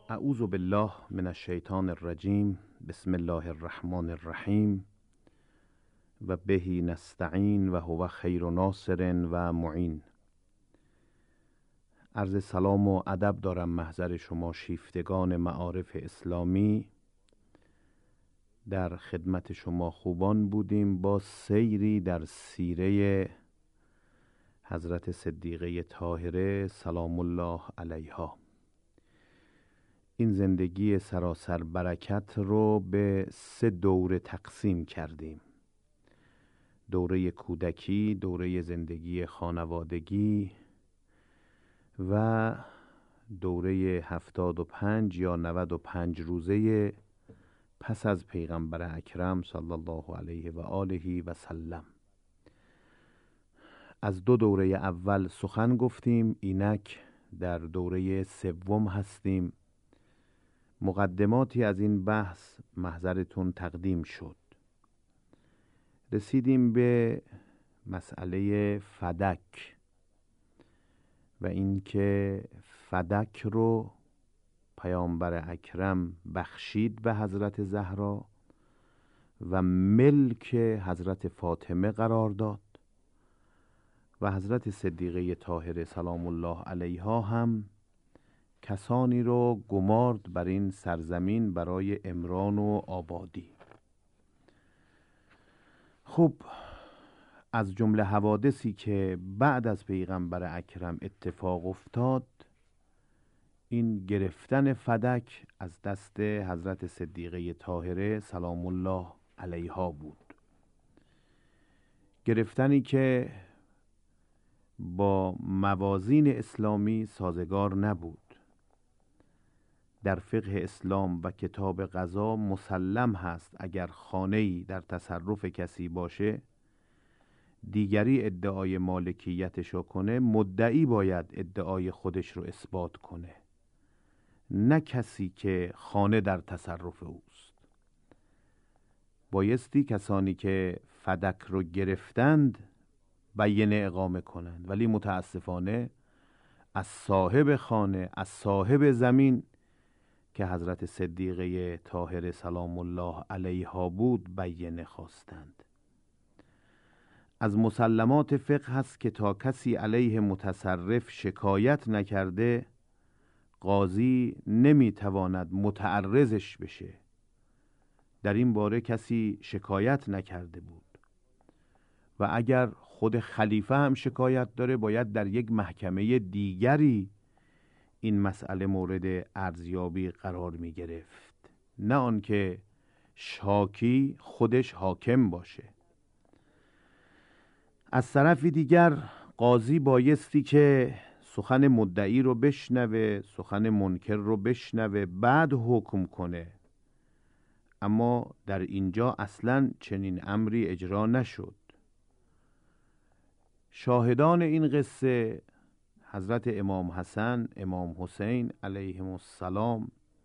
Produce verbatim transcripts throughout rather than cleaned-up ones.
اعوذ بالله من الشیطان الرجیم. بسم الله الرحمن الرحیم و بهی نستعین و هو خیر ناصر و معین. عرض سلام و ادب دارم محضر شما شیفتگان معارف اسلامی. در خدمت شما خوبان بودیم با سیری در سیره حضرت صدیقه طاهره سلام الله علیها. این زندگی سراسر برکت رو به سه دوره تقسیم کردیم: دوره کودکی، دوره زندگی خانوادگی و دوره هفتاد و پنج یا نود و پنج روزه پس از پیغمبر اکرم صلی الله علیه و آله و سلم. از دو دوره اول سخن گفتیم، اینک در دوره سوم هستیم. مقدماتی از این بحث محضرتون تقدیم شد. رسیدیم به مسئله فدک و اینکه فدک رو پیامبر اکرم بخشید به حضرت زهرا و ملک حضرت فاطمه قرار داد و حضرت صدیقه طاهره سلام الله علیها هم کسانی رو گمارد بر این سرزمین برای عمران و آبادی. خب، از جمله حوادثی که بعد از پیغمبر اکرم اتفاق افتاد، این گرفتن فدک از دست حضرت صدیقه طاهره سلام الله علیها بود. گرفتنی که با موازین اسلامی سازگار نبود. در فقه اسلام و کتاب قضا مسلم هست اگر خانه‌ای در تصرف کسی باشه، دیگری ادعای مالکیتشو کنه، مدعی باید ادعای خودش رو اثبات کنه، نه کسی که خانه در تصرف اوست. بایستی کسانی که فدک رو گرفتند بیانیه اقامه کنند، ولی متاسفانه از صاحب خانه، از صاحب زمین که حضرت صدیقه طاهره سلام الله علیها بود بیانیه خواستند. از مسلمات فقه هست که تا کسی علیه متصرف شکایت نکرده، قاضی نمیتواند متعرضش بشه. در این باره کسی شکایت نکرده بود و اگر خود خلیفه هم شکایت داره باید در یک محکمه دیگری این مسئله مورد ارزیابی قرار می گرفت، نه آنکه شاکی خودش حاکم باشه. از طرف دیگر قاضی بایستی که سخن مدعی رو بشنوه، سخن منکر رو بشنوه، بعد حکم کنه. اما در اینجا اصلاً چنین امری اجرا نشد. شاهدان این قصه حضرت امام حسن، امام حسین علیهم السلام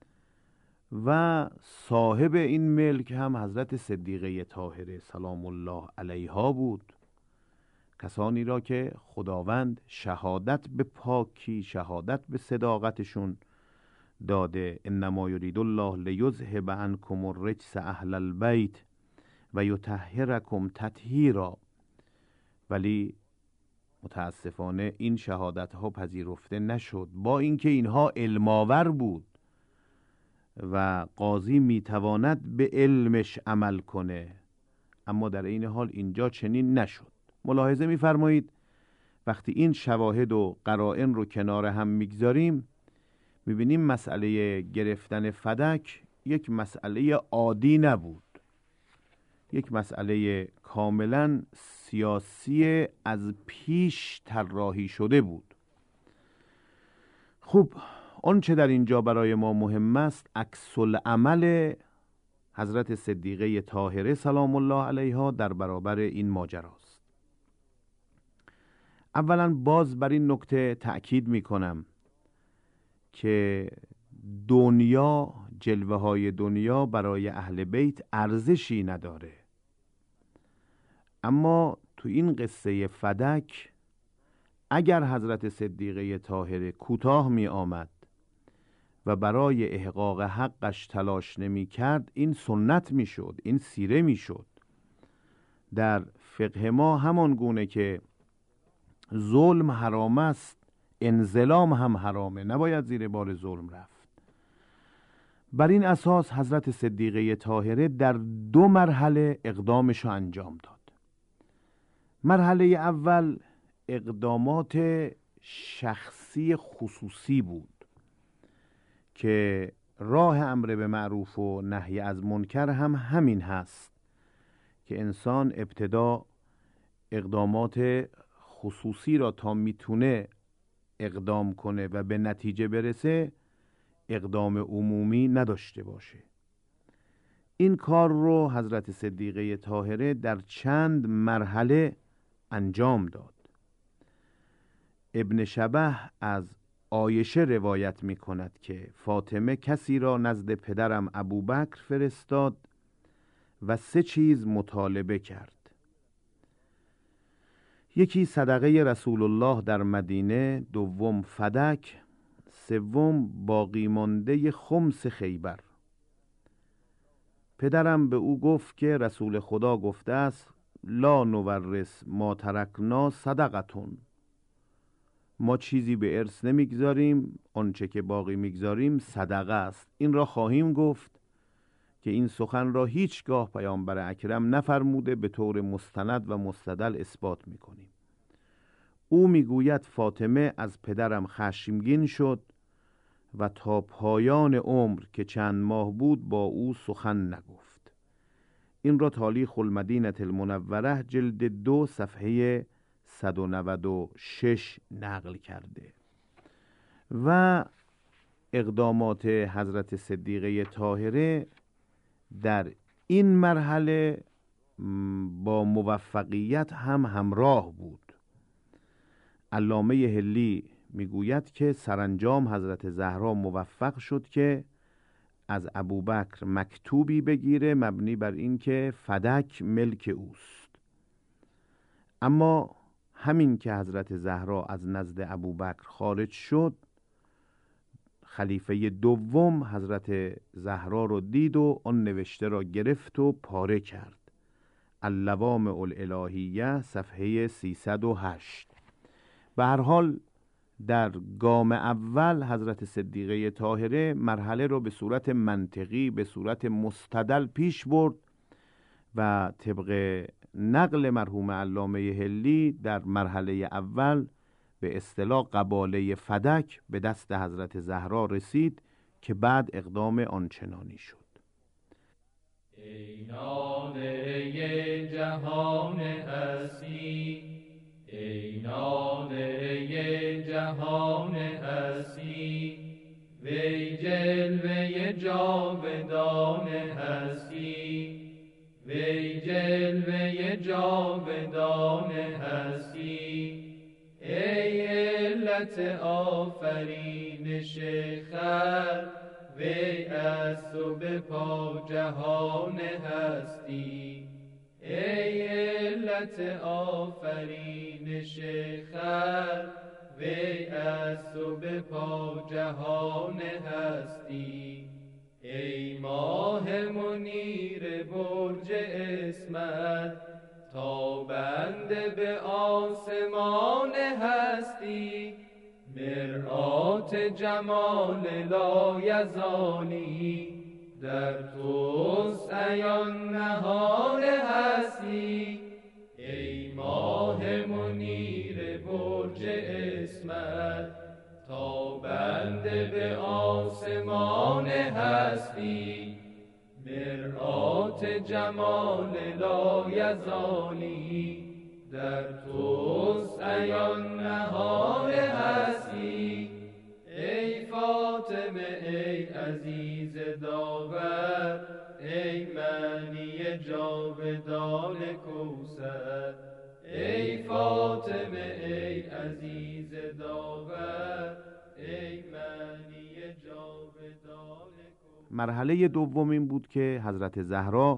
و صاحب این ملک هم حضرت صدیقه طاهره سلام الله علیها بود. کسانی را که خداوند شهادت به پاکی، شهادت به صداقتشون داده. انما یرید الله لیذهب عنکم الرجس اهل البیت و یطهرکم تطهیرا. ولی متاسفانه این شهادت ها پذیرفته نشد، با اینکه اینها علماور بود و قاضی میتواند به علمش عمل کنه، اما در این حال اینجا چنین نشد. ملاحظه میفرمایید وقتی این شواهد و قرائن رو کنار هم میگذاریم، میبینیم مسئله گرفتن فدک یک مسئله عادی نبود، یک مسئله کاملا سیاسی از پیش طراحی شده بود. خب، اون چه در اینجا برای ما مهم است عکس العمل حضرت صدیقه طاهره سلام الله علیها در برابر این ماجراست. اولا باز بر این نکته تأکید می کنم که دنیا، جلوه های دنیا برای اهل بیت ارزشی نداره، اما تو این قصه فدک اگر حضرت صدیقه طاهره کوتاه می آمد و برای احقاق حقش تلاش نمی کرد، این سنت می شد، این سیره می شد. در فقه ما همان گونه که ظلم حرام است، انظلام هم حرامه، نباید زیر بار ظلم رفت. بر این اساس حضرت صدیقه طاهره در دو مرحله اقدامش رو انجام داد. مرحله اول اقدامات شخصی خصوصی بود که راه امر به معروف و نهی از منکر هم همین هست که انسان ابتدا اقدامات خصوصی را تا میتونه اقدام کنه و به نتیجه برسه اقدام عمومی نداشته باشه. این کار رو حضرت صدیقه طاهره در چند مرحله انجام داد. ابن شبه از عایشه روایت می کند که فاطمه کسی را نزد پدرم ابوبکر فرستاد و سه چیز مطالبه کرد. یکی صدقه رسول الله در مدینه، دوم فدک، سوم باقی مانده خمس خیبر. پدرم به او گفت که رسول خدا گفته است لا نورث ما ترکنا صدقتون، ما چیزی به ارث نمیگذاریم، آنچه که باقی میگذاریم صدقه است. این را خواهیم گفت که این سخن را هیچگاه پیامبر اکرم نفرموده، به طور مستند و مستدل اثبات میکنیم. او میگوید فاطمه از پدرم خشمگین شد و تا پایان عمر که چند ماه بود با او سخن نگفت. این را تاریخ المدینه المنوره جلد دو صفحه صد و نود و شش نقل کرده. و اقدامات حضرت صدیقه طاهره در این مرحله با موفقیت هم همراه بود. علامه هلی میگوید که سرانجام حضرت زهرا موفق شد که از ابوبکر مکتوبی بگیره مبنی بر این که فدک ملک اوست. اما همین که حضرت زهرا از نزد ابوبکر خارج شد، خلیفه دوم حضرت زهرا رو دید و آن نوشته را گرفت و پاره کرد. اللوامع الالهیه صفحه سیصد و هشت. به هر حال در گام اول حضرت صدیقه طاهره مرحله رو به صورت منطقی، به صورت مستدل پیش برد و طبق نقل مرحوم علامه هلی در مرحله اول به اصطلاح قباله فدک به دست حضرت زهرا رسید که بعد اقدام آنچنانی شد. ای ناله جهان هستی، ای ناله جهان هستی، وی جلوه جاودان هستی، وی جلوه جاودان هستی. ای علت آفرینش خلق، وی از تو به پا جهان هستی. ای علت آفرینش خلق، وی از تو به پا جهان هستی. ای ماه منیر برج اسمت، تابنده به آسمان هستی. مرآت جمال لایزالی، در توست عیان نهان هستی. ای ماه منیر برج اسمت، تابنده به آسمان هستی. مرآت جمال لایزالی، در توست عیان نهان هستی. ای فاطمه ای عزیز داور، ای معنی جاودان کوثر. ای فاطمه ای عزیز داور، ای معنی جاودان کوثر. مرحله دوم این بود که حضرت زهرا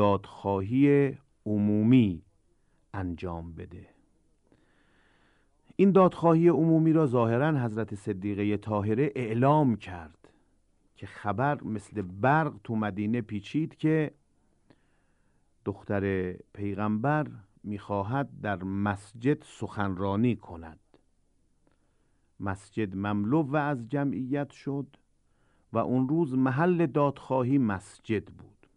دادخواهی عمومی انجام بده. این دادخواهی عمومی را ظاهراً حضرت صدیقه طاهره اعلام کرد که خبر مثل برق تو مدینه پیچید که دختر پیغمبر میخواهد در مسجد سخنرانی کند. مسجد مملو و از جمعیت شد و اون روز محل دادخواهی مسجد بود.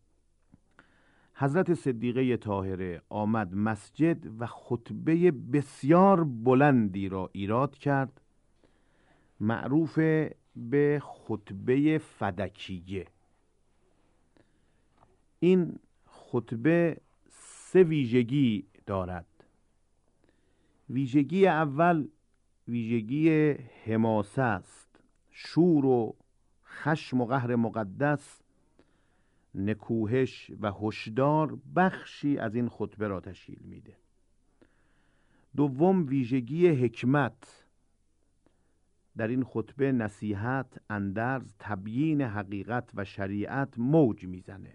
حضرت صدیقه طاهره آمد مسجد و خطبه بسیار بلندی را ایراد کرد، معروف به خطبه فدکیه. این خطبه سه ویژگی دارد. ویژگی اول ویژگی حماسه است. شور و خشم و قهر مقدس، نکوهش و هشدار بخشی از این خطبه را تشکیل میده. دوم ویژگی حکمت. در این خطبه نصیحت، اندرز، تبیین حقیقت و شریعت موج میزنه.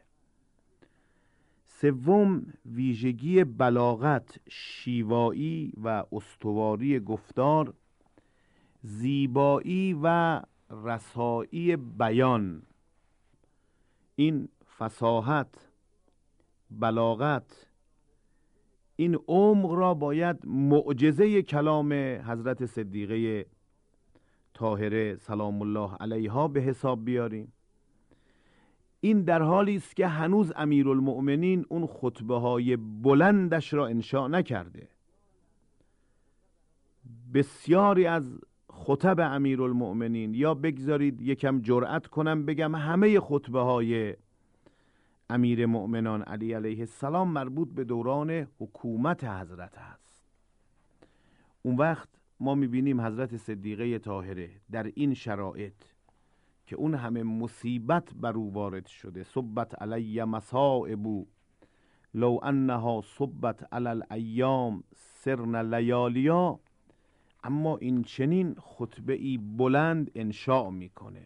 سوم ویژگی بلاغت، شیوایی و استواری گفتار، زیبایی و رسایی بیان. این فصاحت، بلاغت، این عمق را باید معجزه کلام حضرت صدیقه طاهره سلام الله علیها به حساب بیاریم. این در حالی است که هنوز امیرالمؤمنین اون خطبه های بلندش را انشاء نکرده. بسیاری از خطب امیرالمؤمنین، یا بگذارید یکم جرأت کنم بگم همه خطبه های امیر مؤمنان علی علیه السلام مربوط به دوران حکومت حضرت هست. اون وقت ما میبینیم حضرت صدیقه طاهره در این شرایط که اون همه مصیبت بر او وارد شده، صبت علی مصائب لو انها صبت علی الایام سرن لیالیا، اما این چنین خطبه ای بلند انشاء میکنه.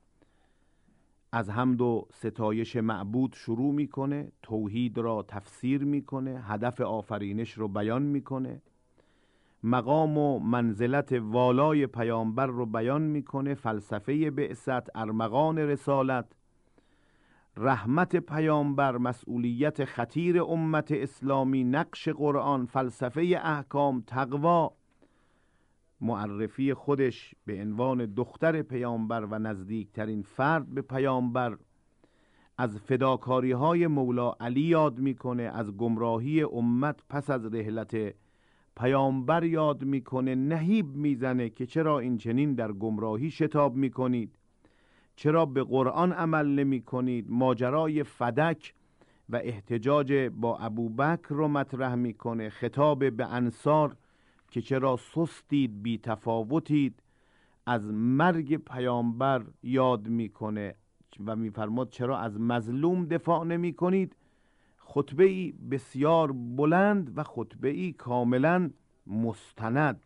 از حمد و ستایش معبود شروع میکنه، توحید را تفسیر میکنه، هدف آفرینش رو بیان میکنه، مقام و منزلت والای پیامبر رو بیان میکنه، فلسفه بعثت، ارمغان رسالت، رحمت پیامبر، مسئولیت خطیر امت اسلامی، نقش قرآن، فلسفه احکام، تقوا، معرفی خودش به عنوان دختر پیامبر و نزدیکترین فرد به پیامبر، از فداکاری های مولا علی یاد میکنه، از گمراهی امت پس از رحلت پیامبر یاد میکنه، نهیب میزنه که چرا این چنین در گمراهی شتاب میکنید، چرا به قرآن عمل نمی کنید. ماجرای فدک و احتجاج با ابوبکر رو مطرح میکنه، خطاب به انصار که چرا سستید، بی تفاوتید، از مرگ پیامبر یاد میکنه و میفرماد چرا از مظلوم دفاع نمی کنید. خطبه ای بسیار بلند و خطبه ای کاملا مستند.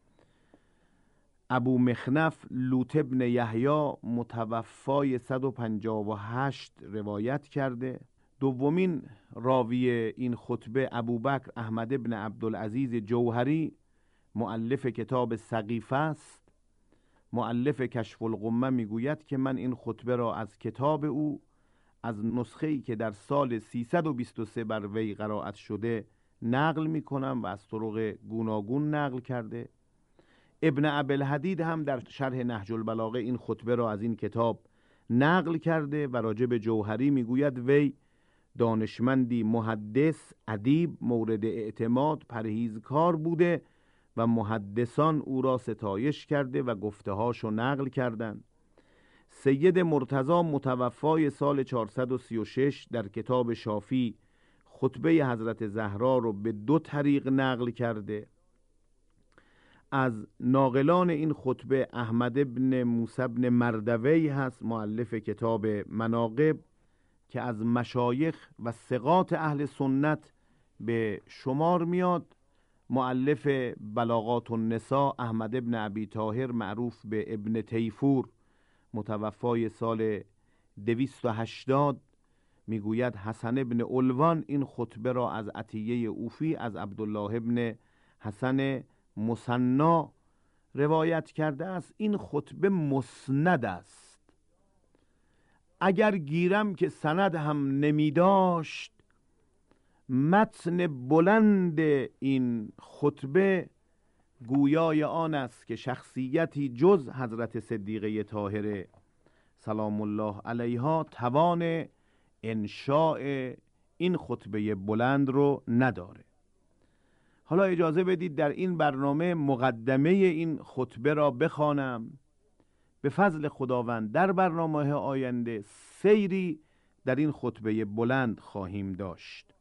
ابو مخنف لوط ابن یحیی متوفای صد و پنجاه و هشت روایت کرده. دومین راوی این خطبه ابوبکر احمد ابن عبدالعزیز جوهری، مؤلف کتاب سقیفه است. مؤلف کشف الغمه میگوید که من این خطبه را از کتاب او، از نسخه‌ای که در سال سیصد و بیست و سه بر وی قرائت شده نقل میکنم و از طرق گوناگون نقل کرده. ابن ابوالحدید هم در شرح نهج البلاغه این خطبه را از این کتاب نقل کرده و راجع به جوهری میگوید وی دانشمندی، محدث، ادیب، مورد اعتماد، پرهیزکار بوده و محدثان او را ستایش کرده و گفتهاشو نقل کردند. سید مرتضی متوفای سال چهارصد و سی و شش در کتاب شافی خطبه حضرت زهرا رو به دو طریق نقل کرده. از ناقلان این خطبه احمد ابن موسی ابن مردوی هست، مؤلف کتاب مناقب، که از مشایخ و ثقات اهل سنت به شمار میاد. مؤلف بلاغات النساء احمد ابن ابی طاهر معروف به ابن تیفور متوفای سال دویست و هشتاد میگوید حسن ابن علوان این خطبه را از عطیه اوفی از عبدالله ابن حسن مصنع روایت کرده است این خطبه مسند است. اگر گیرم که سند هم نمی داشت، متن بلند این خطبه گویای آن است که شخصیتی جز حضرت صدیقه طاهره سلام الله علیها توان انشاء این خطبه بلند رو نداره. حالا اجازه بدید در این برنامه مقدمه این خطبه را بخوانم. به فضل خداوند در برنامه آینده سیری در این خطبه بلند خواهیم داشت.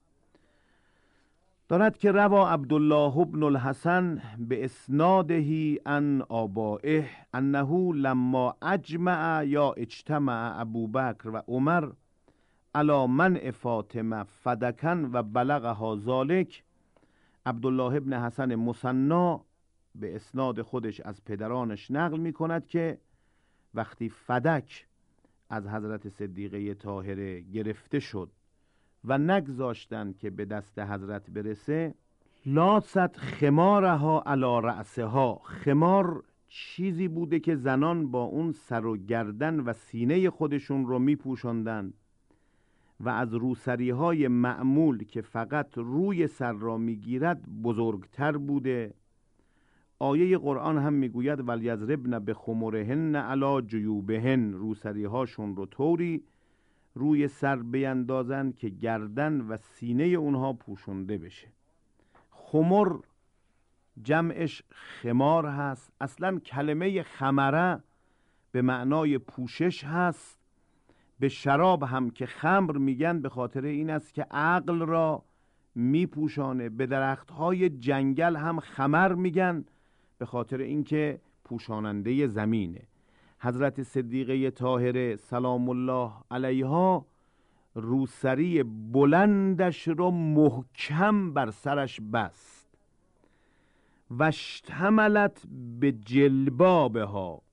دارد که روا عبدالله ابن الحسن به اسناده عن آبائه انه لما اجمع یا اجتمع ابوبکر و عمر علی منع فاطمه فدکن و بلغها ذالک. عبدالله ابن حسن مصنع به اسناد خودش از پدرانش نقل می کند که وقتی فدک از حضرت صدیقه طاهره گرفته شد و نگذاشتن که به دست حضرت برسه، لاست خمارها علی رأسها. خمار چیزی بوده که زنان با اون سر و گردن و سینه خودشون رو می پوشندن و از روسری های معمول که فقط روی سر را می گیرد بزرگتر بوده. آیه قرآن هم می گوید ولیضربن بخمرهن علی جیوبهن، روسری هاشون رو طوری روی سر بیندازن که گردن و سینه اونها پوشونده بشه. خمر جمعش خمار هست. اصلا کلمه خمره به معنای پوشش هست. به شراب هم که خمر میگن به خاطر این است که عقل را میپوشانه. به درختهای جنگل هم خمر میگن به خاطر اینکه پوشاننده زمینه. حضرت صدیقه طاهره سلام الله علیها روسری بلندش رو محکم بر سرش بست. واشتملت به جلبابها،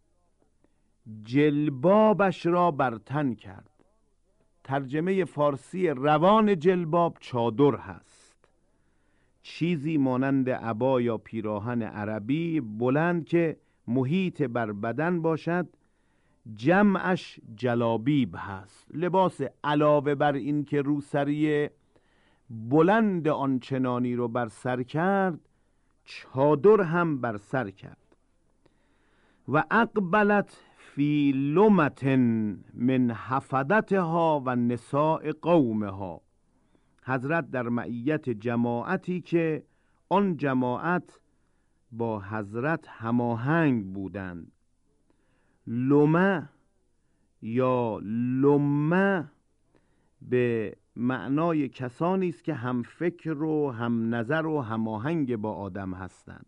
جلبابش را بر تن کرد. ترجمه فارسی روان جلباب چادر هست، چیزی مانند عبا یا پیراهن عربی بلند که محیط بر بدن باشد. جمعش جلابیب هست. لباس علاوه بر این که روسری بلند آنچنانی رو بر سر کرد، چادر هم بر سر کرد. و اقبلت فی لمتن من حفدتها و نساء قومها. حضرت در معیت جماعتی که آن جماعت با حضرت هماهنگ بودند. لمه یا لمه به معنای کسانی است که هم فکر و هم نظر و هماهنگ با آدم هستند.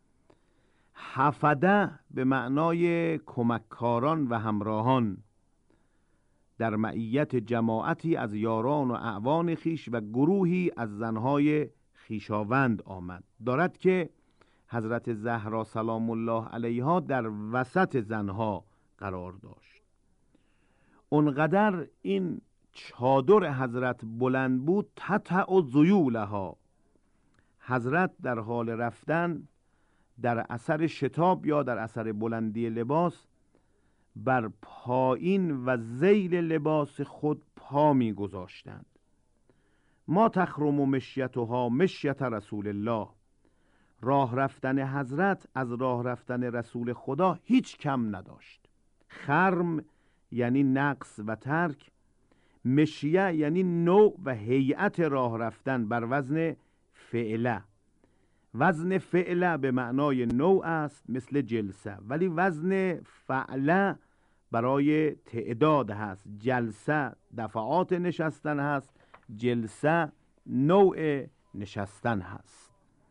حفده به معنای کمککاران و همراهان. در معیت جماعتی از یاران و اعوان خیش و گروهی از زنهای خیشاوند آمد. دارد که حضرت زهرا سلام الله علیها در وسط زنها قرار داشت. اونقدر این چادر حضرت بلند بود تطع و ذیولها. حضرت در حال رفتن در اثر شتاب یا در اثر بلندی لباس بر پایین و ذیل لباس خود پا می گذاشتند. ما تخرم و مشیتها مشیت رسول الله. راه رفتن حضرت از راه رفتن رسول خدا هیچ کم نداشت. خرم یعنی نقص و ترک، مشیه یعنی نوع و هیئت راه رفتن بر وزن فعله. وزن فعله به معنای نوع است مثل جلسه، ولی وزن فعله برای تعداد هست. جلسه دفعات نشستن هست، جلسه نوع نشستن هست.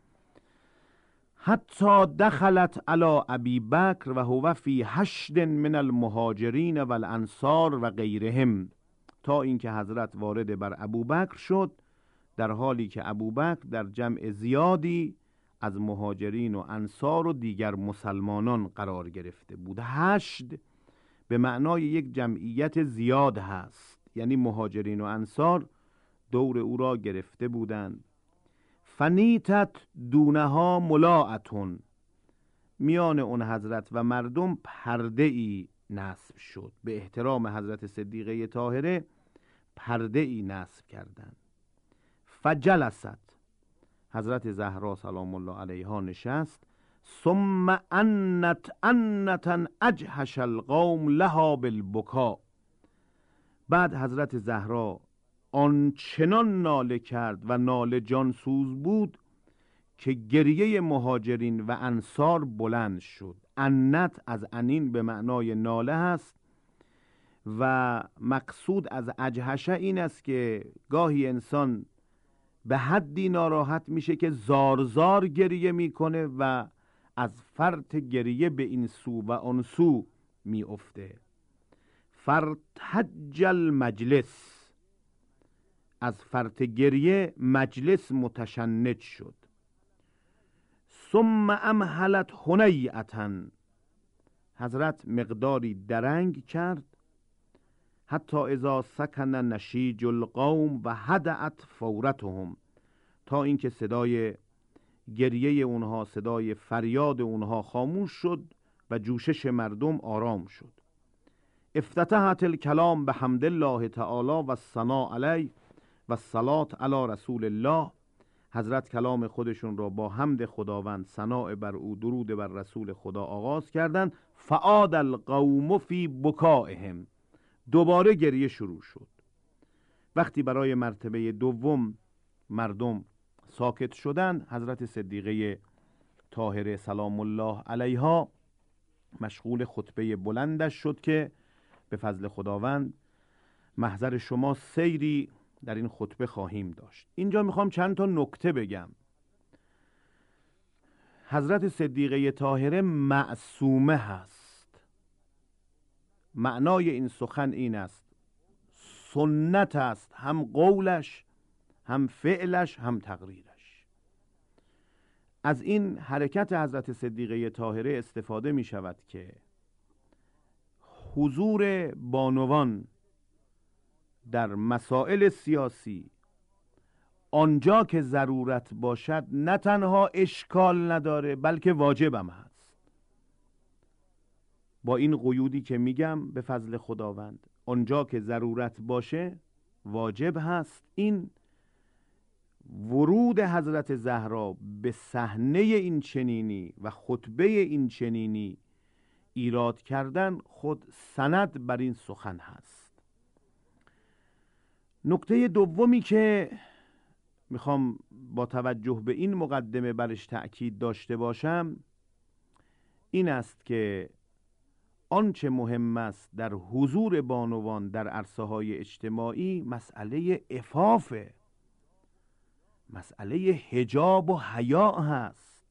حتی دخلت علی ابی بکر و هو فی حشد من المهاجرین و الانصار و غیرهم، تا اینکه حضرت وارد بر ابوبکر شد در حالی که ابوبکر در جمع زیادی از مهاجرین و انصار و دیگر مسلمانان قرار گرفته بود. حشد به معنای یک جمعیت زیاد هست، یعنی مهاجرین و انصار دور او را گرفته بودند. فنیتت دونها ملاعتون، میان اون حضرت و مردم پرده ای نصب شد. به احترام حضرت صدیقه طاهره پرده ای نصب کردند. فجلست، حضرت زهرا سلام الله علیها نشست. ثم انت انتا اجهش القوم لها بالبکا، بعد حضرت زهرا آنچنان ناله کرد و ناله جانسوز بود که گریه مهاجرین و انصار بلند شد. انت از انین به معنای ناله هست و مقصود از اجهشه این است که گاهی انسان به حدی ناراحت میشه که زارزار گریه میکنه و از فرط گریه به این سو و آن سو میافته. فرتحج المجلس، از فرط گریه مجلس متشنج شد. ثم امهلت هنیئتا، حضرت مقداری درنگ کرد. حتی اذا سکن نشیج القوم و هدأت فورتهم، تا اینکه صدای گریه اونها، صدای فریاد اونها خاموش شد و جوشش مردم آرام شد. افتتحت الکلام بحمد الله تعالی و الثناء علیه و الصلاة علی رسول الله، حضرت کلام خودشون را با حمد خداوند، ثناء بر او، درود بر رسول خدا آغاز کردند. فعاد القوم فی بکائهم، دوباره گریه شروع شد. وقتی برای مرتبه دوم مردم ساکت شدند، حضرت صدیقه طاهره سلام الله علیها مشغول خطبه بلندش شد که به فضل خداوند محضر شما سیری در این خطبه خواهیم داشت. اینجا میخوام چند تا نکته بگم. حضرت صدیقه طاهره معصومه هست. معنای این سخن این است، سنت است، هم قولش هم فعلش هم تقریرش. از این حرکت حضرت صدیقه طاهره استفاده می شود که حضور بانوان در مسائل سیاسی آنجا که ضرورت باشد نه تنها اشکال نداره بلکه واجب هم هست. با این قیودی که میگم به فضل خداوند، آنجا که ضرورت باشه واجب هست. این ورود حضرت زهرا به صحنه این چنینی و خطبه این چنینی ایراد کردن خود سند بر این سخن هست. نکته دومی که میخوام با توجه به این مقدمه برش تأکید داشته باشم این است که آنچه مهم است در حضور بانوان در عرصه های اجتماعی مسئله عفافه، مسئله حجاب و حیا هست.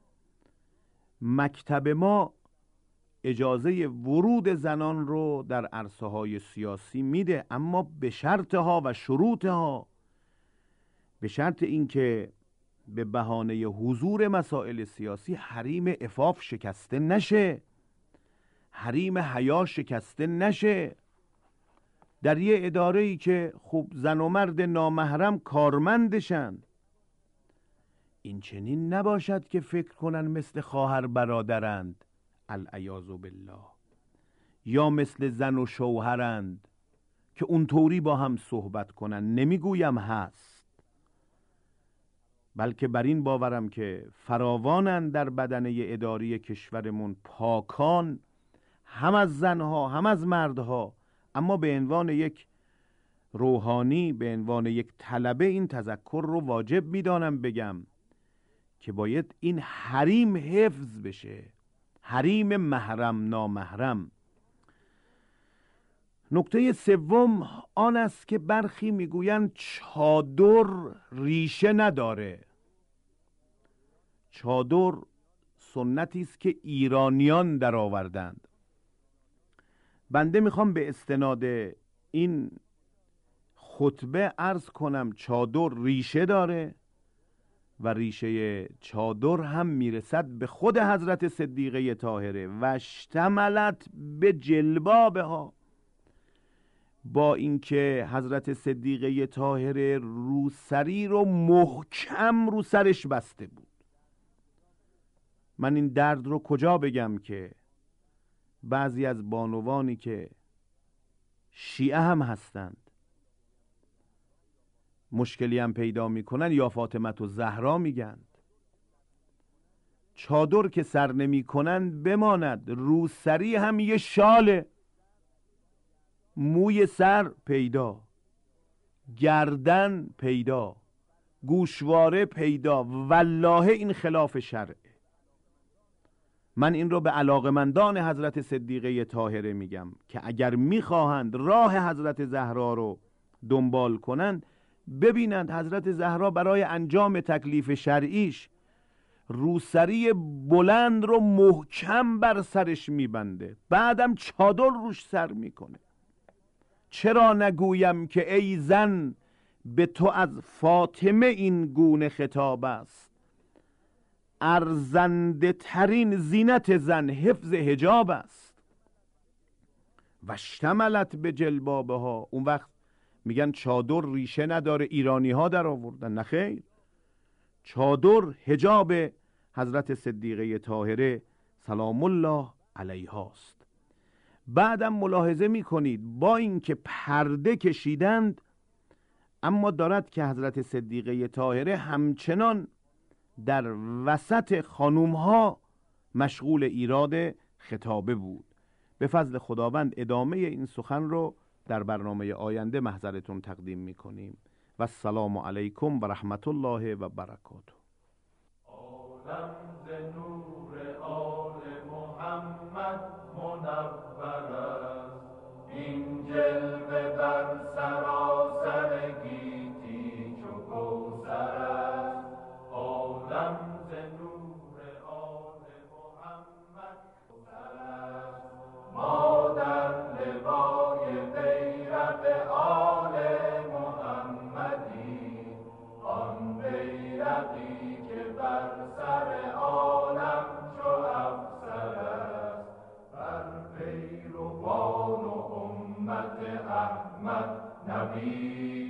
مکتب ما اجازه ورود زنان رو در عرصه های سیاسی میده، اما به شرطها و شروطها، به شرط اینکه به بهانه حضور مسائل سیاسی حریم عفاف شکسته نشه، حریم حیا شکسته نشه. در یه اداره‌ای که خب زن و مرد نامحرم کارمندشن، این چنین نباشد که فکر کنن مثل خواهر برادرند، العیاذ بالله، یا مثل زن و شوهرند که اونطوری با هم صحبت کنن. نمیگویم هست، بلکه بر این باورم که فراوانن در بدنه اداری کشورمون پاکان، هم از زنها هم از مردها، اما به عنوان یک روحانی، به عنوان یک طلبه این تذکر رو واجب میدانم بگم که باید این حریم حفظ بشه، حریم محرم نامحرم. نکته سوم آن است که برخی میگویند چادر ریشه نداره. چادر سنتی است که ایرانیان در آوردند. بنده میخوام به استناد این خطبه عرض کنم چادر ریشه داره و ریشه چادر هم میرسد به خود حضرت صدیقه طاهره و اشتملت به جلبابها. با اینکه حضرت صدیقه طاهره روسری رو محکم رو سرش بسته بود، من این درد رو کجا بگم که بعضی از بانوانی که شیعه هم هستند مشکلی هم پیدا میکنن یا فاطمه و زهرا میگند. چادر که سر نمی کنن بماند، روسری هم یه شاله، موی سر پیدا، گردن پیدا، گوشواره پیدا. والله این خلاف شرعه. من این رو به علاقمندان حضرت صدیقه طاهره میگم که اگر میخواهند راه حضرت زهرا رو دنبال کنند، ببینند حضرت زهرا برای انجام تکلیف شرعیش روسری بلند رو محکم بر سرش میبنده، بعدم چادر روش سر میکنه. چرا نگویم که ای زن به تو از فاطمه این گونه خطاب است، ارزنده ترین زینت زن حفظ حجاب است. و اشتملت به جلبابها. اون وقت میگن چادر ریشه نداره، ایرانی ها در آوردن. نخیر، چادر حجاب حضرت صدیقه طاهره سلام الله علیها است. بعدم ملاحظه میکنید با اینکه پرده کشیدند، اما دارد که حضرت صدیقه طاهره همچنان در وسط خانوم ها مشغول ایراد خطابه بود. به فضل خداوند ادامه این سخن رو در برنامه آینده محضرتون تقدیم میکنیم. و السلام علیکم و رحمت الله و برکاته. عالم ز نور آل محمد منور است، این جلوه بر سراسر گیتی چو کوثر است. عالم ز نور آل محمد منور است، ما در لوای بیرق آل محمدی، آن بیرقی که بر سر عالم چو افسر است. بر پیروان و امت احمد نبی